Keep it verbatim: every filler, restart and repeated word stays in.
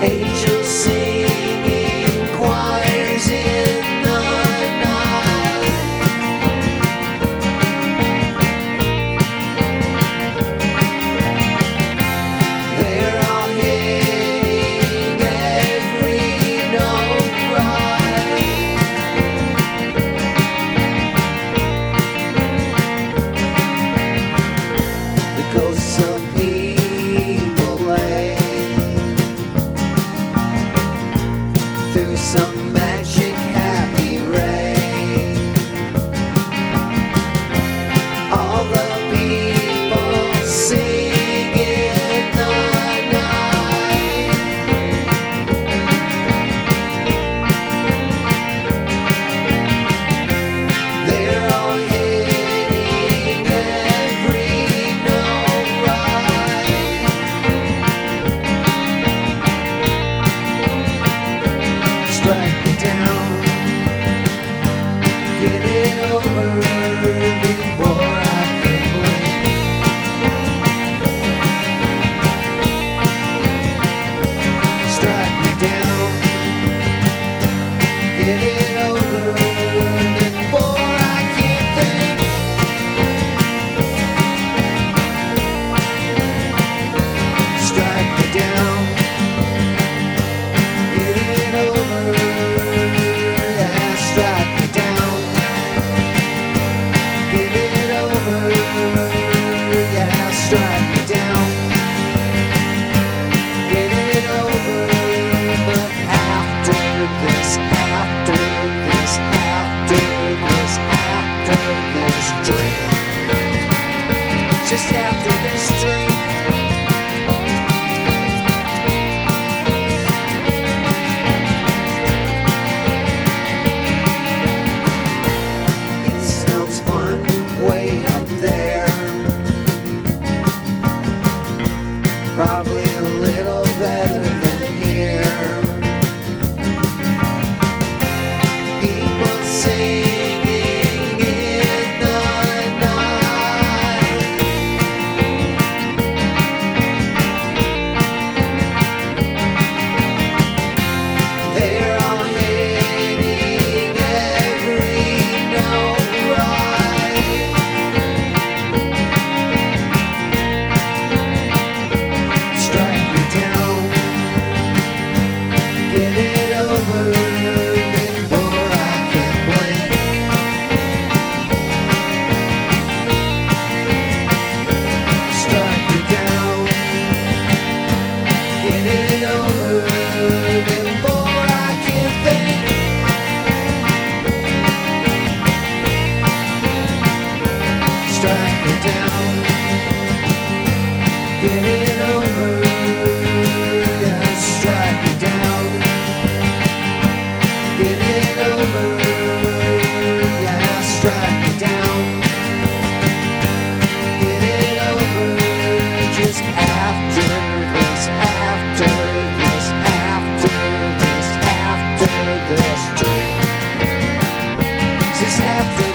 Angels singing choirs in the night. They're all hitting every note right. The ghosts of people lay through some magic happy ray. All the people sing in the night. They're all hitting every note right. Strike me down, get it over before I can blink. Strike me down, get it over before I can think. Strike me down, get it over. Yeah, strike me down, get it over. Yeah, strike me down, get it over. But after this, after this, after this, after this drink, just after this drink. It smells fun way up there. Probably a little better than here. People singing in the night. They're all hitting every note right. Strike me down, get it over before I can blink. Strike me down, get it over before I can think. Strike me down, get it over. Yeah, strike me down, get it over. Yeah, strike me down, get it over. Just after this, after this, after this, after this drink. Just after